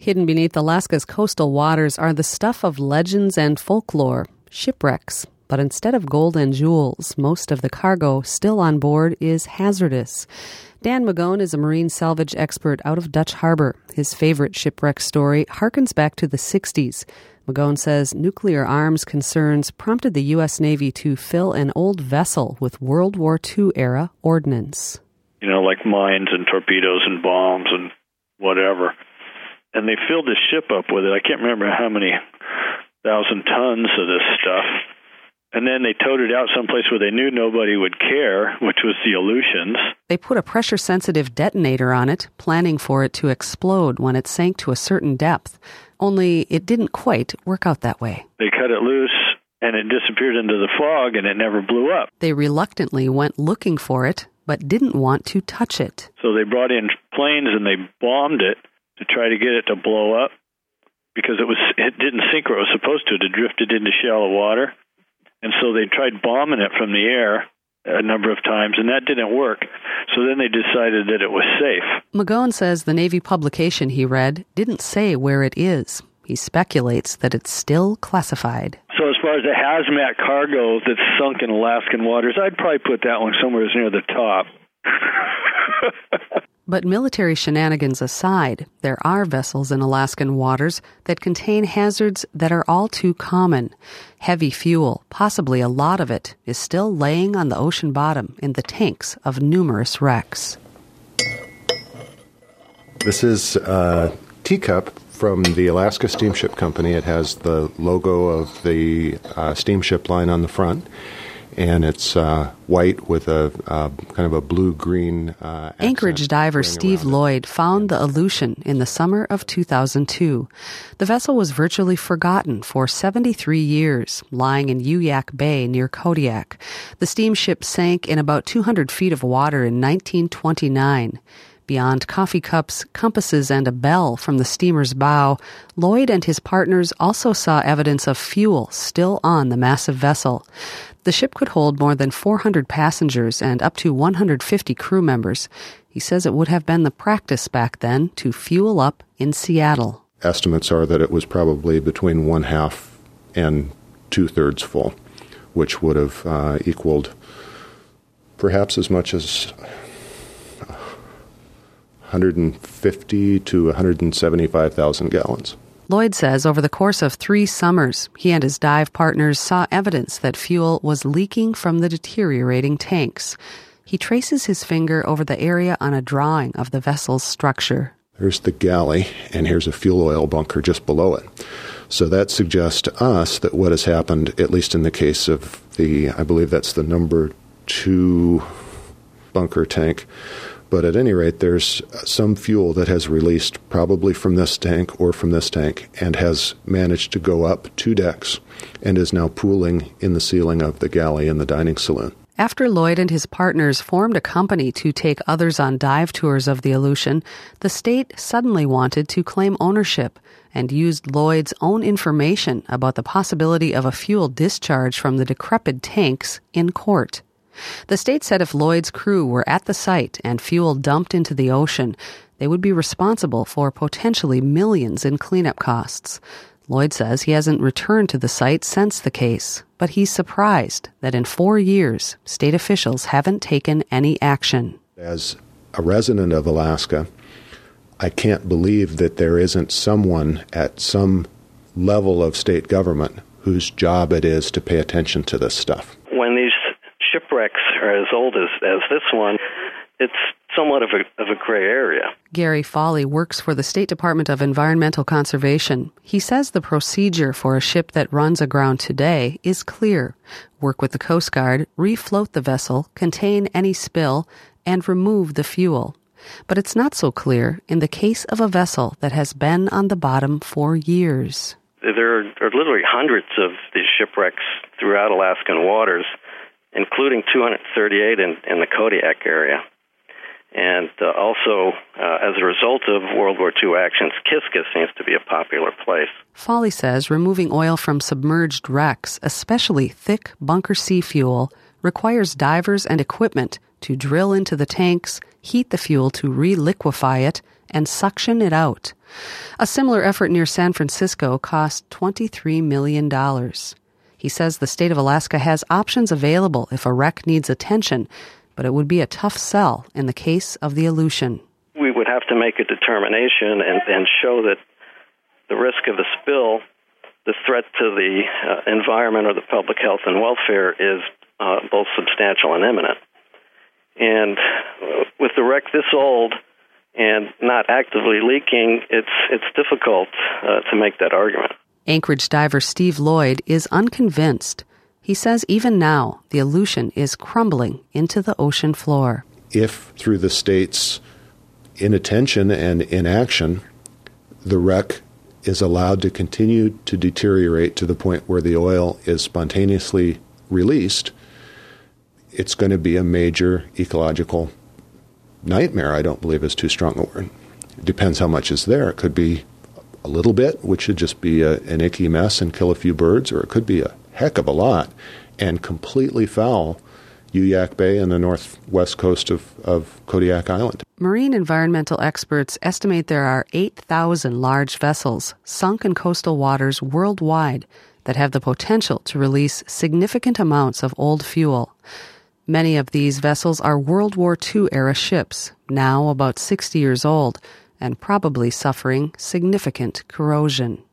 Hidden beneath Alaska's coastal waters are the stuff of legends and folklore, shipwrecks. But instead of gold and jewels, most of the cargo still on board is hazardous. Dan Magone is a marine salvage expert out of Dutch Harbor. His favorite shipwreck story harkens back to the 60s. Magone says nuclear arms concerns prompted the U.S. Navy to fill an old vessel with World War II-era ordnance. You know, like mines and torpedoes and bombs and whatever. And they filled the ship up with it. I can't remember how many thousand tons of this stuff. And then they towed it out someplace where they knew nobody would care, which was the Aleutians. They put a pressure-sensitive detonator on it, planning for it to explode when it sank to a certain depth. Only it didn't quite work out that way. They cut it loose, and it disappeared into the fog, and it never blew up. They reluctantly went looking for it, but didn't want to touch it. So they brought in planes, and they bombed it to try to get it to blow up, because it didn't sink where it was supposed to. It drifted into shallow water. And so they tried bombing it from the air a number of times, and that didn't work. So then they decided that it was safe. Magone says the Navy publication he read didn't say where it is. He speculates that it's still classified. So as far as the hazmat cargo that's sunk in Alaskan waters, I'd probably put that one somewhere near the top. But military shenanigans aside, there are vessels in Alaskan waters that contain hazards that are all too common. Heavy fuel, possibly a lot of it, is still laying on the ocean bottom in the tanks of numerous wrecks. This is a teacup from the Alaska Steamship Company. It has the logo of the steamship line on the front. And it's white with a kind of a blue-green Anchorage diver Steve Lloyd found the Aleutian in the summer of 2002. The vessel was virtually forgotten for 73 years, lying in Uyak Bay near Kodiak. The steamship sank in about 200 feet of water in 1929. Beyond coffee cups, compasses, and a bell from the steamer's bow, Lloyd and his partners also saw evidence of fuel still on the massive vessel. The ship could hold more than 400 passengers and up to 150 crew members. He says it would have been the practice back then to fuel up in Seattle. Estimates are that it was probably between 1/2 and 2/3 full, which would have equaled perhaps as much as 150 to 175,000 gallons. Lloyd says over the course of 3 summers, he and his dive partners saw evidence that fuel was leaking from the deteriorating tanks. He traces his finger over the area on a drawing of the vessel's structure. There's the galley, and here's a fuel oil bunker just below it. So that suggests to us that what has happened, at least in the case of I believe that's the number 2 bunker tank, but at any rate, there's some fuel that has released probably from this tank or from this tank and has managed to go up 2 decks and is now pooling in the ceiling of the galley in the dining saloon. After Lloyd and his partners formed a company to take others on dive tours of the Aleutian, the state suddenly wanted to claim ownership and used Lloyd's own information about the possibility of a fuel discharge from the decrepit tanks in court. The state said if Lloyd's crew were at the site and fuel dumped into the ocean, they would be responsible for potentially millions in cleanup costs. Lloyd says he hasn't returned to the site since the case, but he's surprised that in 4 years, state officials haven't taken any action. As a resident of Alaska, I can't believe that there isn't someone at some level of state government whose job it is to pay attention to this stuff. When these shipwrecks are as old as this one, it's somewhat of a gray area. Gary Foley works for the State Department of Environmental Conservation. He says the procedure for a ship that runs aground today is clear. Work with the Coast Guard, refloat the vessel, contain any spill, and remove the fuel. But it's not so clear in the case of a vessel that has been on the bottom for years. There are literally hundreds of these shipwrecks throughout Alaskan waters, including 238 in the Kodiak area. And also, as a result of World War II actions, Kiska seems to be a popular place. Foley says removing oil from submerged wrecks, especially thick bunker C fuel, requires divers and equipment to drill into the tanks, heat the fuel to reliquefy it, and suction it out. A similar effort near San Francisco cost $23 million. He says the state of Alaska has options available if a wreck needs attention, but it would be a tough sell in the case of the Aleutian. We would have to make a determination and show that the risk of a spill, the threat to the environment or the public health and welfare is both substantial and imminent. And with the wreck this old and not actively leaking, it's difficult to make that argument. Anchorage diver Steve Lloyd is unconvinced. He says even now, the Aleutian is crumbling into the ocean floor. If through the state's inattention and inaction, the wreck is allowed to continue to deteriorate to the point where the oil is spontaneously released, it's going to be a major ecological nightmare. I don't believe is too strong a word. It depends how much is there. It could be a little bit, which should just be an icky mess and kill a few birds, or it could be a heck of a lot and completely foul Uyak Bay and the northwest coast of Kodiak Island. Marine environmental experts estimate there are 8,000 large vessels sunk in coastal waters worldwide that have the potential to release significant amounts of old fuel. Many of these vessels are World War II-era ships, now about 60 years old, and probably suffering significant corrosion.